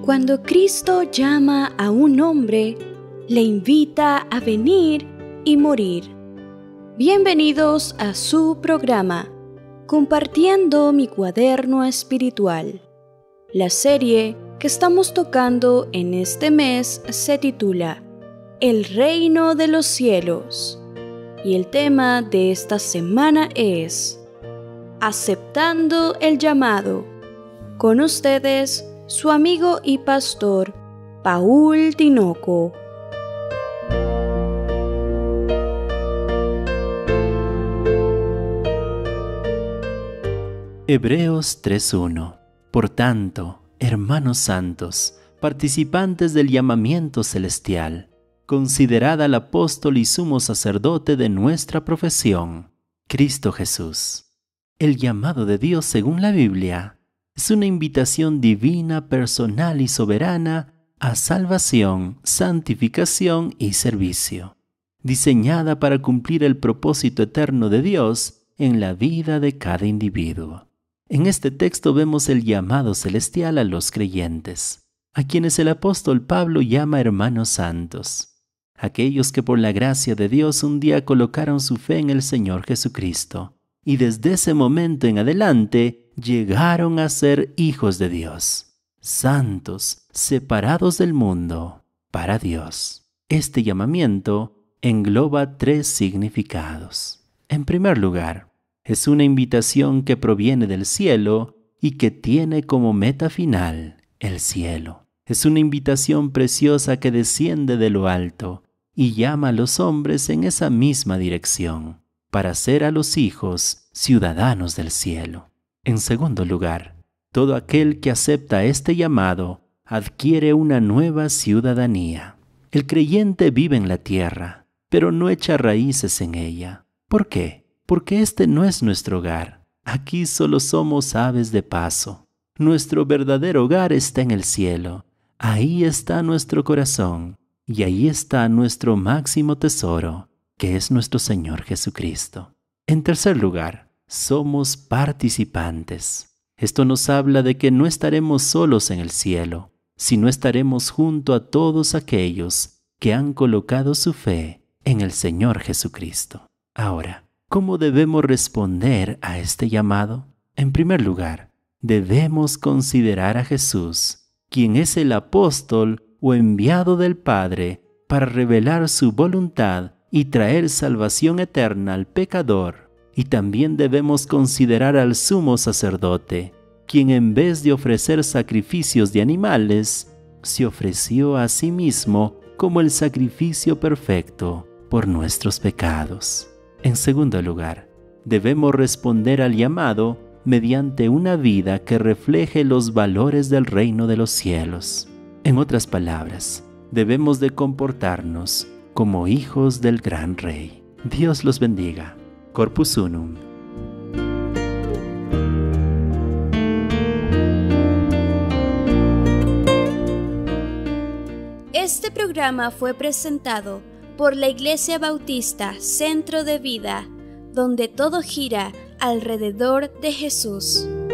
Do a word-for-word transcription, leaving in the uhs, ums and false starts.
Cuando Cristo llama a un hombre, le invita a venir y morir. Bienvenidos a su programa, Compartiendo mi cuaderno espiritual. La serie que estamos tocando en este mes se titula El reino de los cielos. Y el tema de esta semana es Aceptando el llamado. Con ustedes, su amigo y pastor, Paul Tinoco. Hebreos tres uno. Por tanto, hermanos santos, participantes del llamamiento celestial, considerad al apóstol y sumo sacerdote de nuestra profesión, Cristo Jesús. El llamado de Dios según la Biblia es una invitación divina, personal y soberana a salvación, santificación y servicio, diseñada para cumplir el propósito eterno de Dios en la vida de cada individuo. En este texto vemos el llamado celestial a los creyentes, a quienes el apóstol Pablo llama hermanos santos, aquellos que por la gracia de Dios un día colocaron su fe en el Señor Jesucristo, y desde ese momento en adelante llegaron a ser hijos de Dios, santos, separados del mundo, para Dios. Este llamamiento engloba tres significados. En primer lugar, es una invitación que proviene del cielo y que tiene como meta final el cielo. Es una invitación preciosa que desciende de lo alto y llama a los hombres en esa misma dirección, para ser a los hijos ciudadanos del cielo. En segundo lugar, todo aquel que acepta este llamado adquiere una nueva ciudadanía. El creyente vive en la tierra, pero no echa raíces en ella. ¿Por qué? Porque este no es nuestro hogar. Aquí solo somos aves de paso. Nuestro verdadero hogar está en el cielo. Ahí está nuestro corazón y ahí está nuestro máximo tesoro, que es nuestro Señor Jesucristo. En tercer lugar, somos participantes. Esto nos habla de que no estaremos solos en el cielo, sino estaremos junto a todos aquellos que han colocado su fe en el Señor Jesucristo. Ahora, ¿cómo debemos responder a este llamado? En primer lugar, debemos considerar a Jesús, quien es el apóstol o enviado del Padre para revelar su voluntad y traer salvación eterna al pecador. Y también debemos considerar al sumo sacerdote, quien en vez de ofrecer sacrificios de animales, se ofreció a sí mismo como el sacrificio perfecto por nuestros pecados. En segundo lugar, debemos responder al llamado mediante una vida que refleje los valores del reino de los cielos. En otras palabras, debemos de comportarnos como hijos del gran Rey. Dios los bendiga. Corpus Unum. Este programa fue presentado por la Iglesia Bautista Centro de Vida, donde todo gira alrededor de Jesús.